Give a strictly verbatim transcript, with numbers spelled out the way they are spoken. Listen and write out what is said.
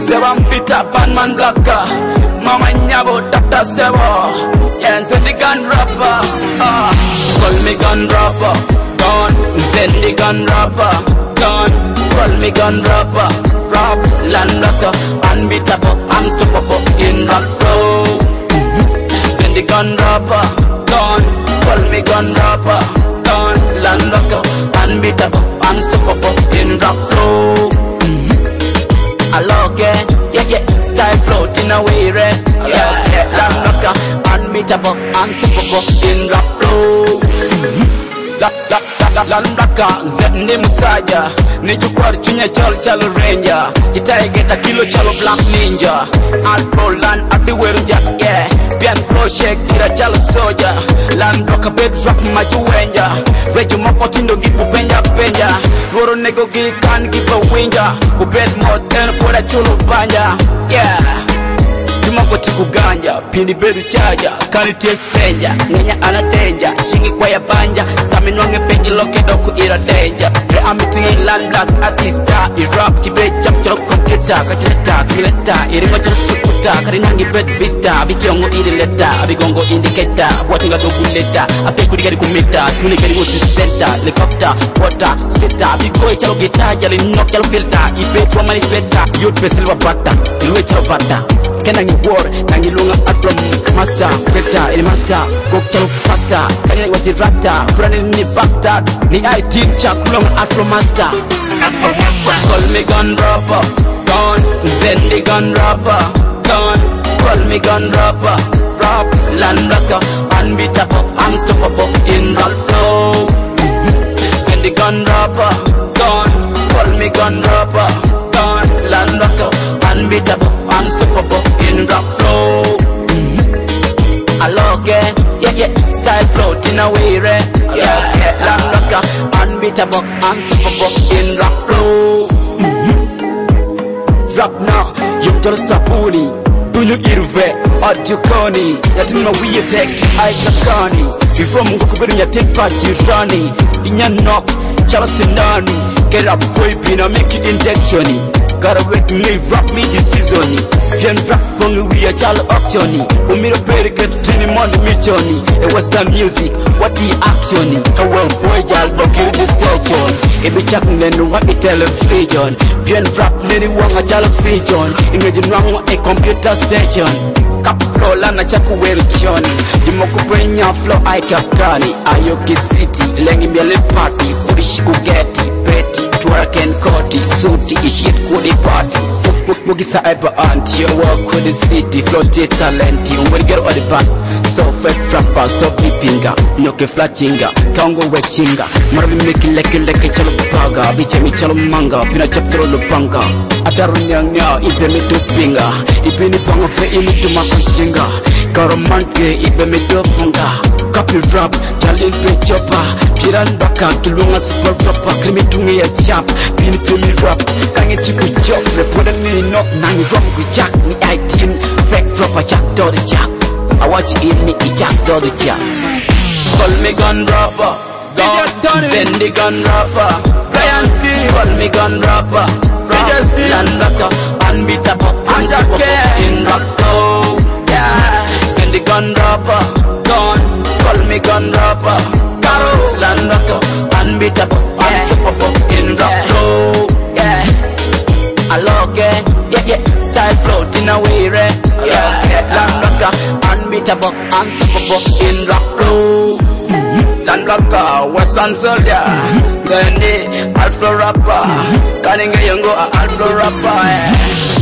Sewa mpita Batman Blacka, Mama Nyabo Doctor Sewa, yeah, Zendi gun rapper, ah, call me gun rapper, gone, Zendi gun rapper, gone, call me gun rapper, rap, land rocker, unbeatable, unstoppable in rap flow. Zendi gun rapper, gone, call me gun rapper, gone, land rocker, unbeatable, unstoppable in rap flow. I love it, yeah, yeah, style floating away, red, yeah, yeah, land rocker, unbeatable, unstoppable in rap flow. La, la, la, land rocker, Zendi Musaja, Nijukwar Chunya Chal Chalo Ranger, Itaigeta Kilo Chalo Black Ninja, Alpro Land everywhere Jack, yeah, Pian Flow Shake, Tira Chalo Soldier, Land rocker bed drop Machu Wenja, Rejo Mapotindo Gipu Benja Benja, Roro Nego Gil Kan Gipa Winja, Ubed Moten for a Cholo Banja, yeah. Jumako tiku ganja, pindi bedu chaja, kani tie stranger, ngenya ana danger, chingi kwa ya banja, sami nwange penji loke doku ira danger. Pre amiting in land black artista, I rap kibe jam chalo computer, kachileta, kimileta, iringo chalo sukuta, karinangi bed vista, abikiongo iri leta, abigongo indicator, watinga dogu leta, apeku digari kumita, tuni gari go to center, helicopter, water, sweater, abikoi chalo guitar, jali nok chalo filter, ibe trauma ni sweater, youth pe silver butter, ilwe chalo butter. Kenangi war, nangi lunga atrom master, filter, ili master, go chalo faster, kanina wazi rasta, frani ni bastard, ni I team chak lunga atrom master. Call me gun rapper, gone, Zendi gun rapper, gone, call me gun rapper, rap, land rocker, unbeatable, unstoppable in rap flow. Zendi gun rapper, gone, call me gun rapper, gone, land rocker, unbeatable, unstoppable in rap flow. I love it, yeah, yeah, style floating away, red, yeah, yeah, land rocker, unbeatable, unstoppable in rap flow. Rap now, you just sabuni, dunyo irve, adjukoni, yatin mawiye tek, aikakani, before mungu kubiri nyatepa jirani, inya knock, chala sinani, get up boy pina make injectioni. Gotta wait me, rap me this season. Jen rap bongi we a chalo auctioni. Umiro peri get tini money michoni. A western music, what the actioni. A well boy jal bokiri the station. Ibi chak nenu wa I television. Jen rap nini wanga chalo fijon. Imagine wangu a computer station. Cap flow lana chaku weri choni. Jimoku brenya flow aikakani. Ayoki city, lengi miele party. Kurishiku geti, petty. Ken Koti, Suti, Ishit Kudi Party. Mugisa Epa Auntie, walk with the city, floated talenti, when get all the back. So fat frapper, stop beepinga, Noke Flatchinga, Congo Wetchinga, Marvin Miki Leki Leki Chalopaga, Bichemi Chalomanga, Pina Chaptro Lupanga, Atarunyanga, Ipe to Pinga, Ipini Panga Fe Imitu Makuchinga, Karamanke, Ipe Mitopanga. Copy rap, Jalil Pe Chopper, Piran Baka, Tulunga Super Proper, Krimitungi a chap, Pini to me rap, Kangi Chiku Chop, reported me not Nang Rock with Jack, me I team, Fake Proper Jack, Doddy Jack. I watch it, me Jack, Doddy Jack. Call me gun rapper, gone, Zendi gun rapper, Brian Steve, call me gun rapper, rap, land rocker, unbeatable, unstoppable in rap flow, yeah, Zendi gun rapper, gone. Call me gun rapper, Caro, land rocker, unbeatable, unstoppable in rap flow, yeah. I love it, yeah, yeah, style floating away, red, yeah, yeah, land rocker, unbeatable, unstoppable in rap flow. Land rocker, Western soldier, Zendi, Alpha rapper, Kaninga Yongo, Alpha rapper, yeah.